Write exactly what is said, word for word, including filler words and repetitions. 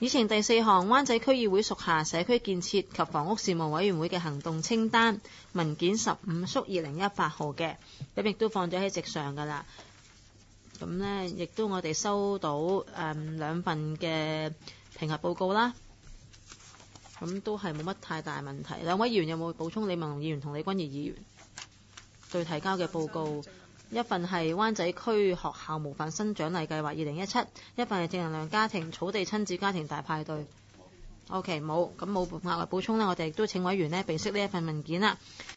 議程第四項，灣仔區議會屬下社區建設及房屋事務委員會嘅行動清單文件十五屬二零一八號嘅，咁亦都放咗喺席上㗎啦。咁呢，亦都我哋收到誒、嗯、兩份嘅評核報告啦。咁都係冇乜太大問題。兩位議員有冇補充？李文龍議員同李君儀議員對提交嘅報告，一份係灣仔區學校模範生獎勵計劃二零一七，一份係正能量家庭草地親子家庭大派對。OK， 冇，咁冇額外補充呢，我哋亦都請委員呢備悉呢一份文件啦。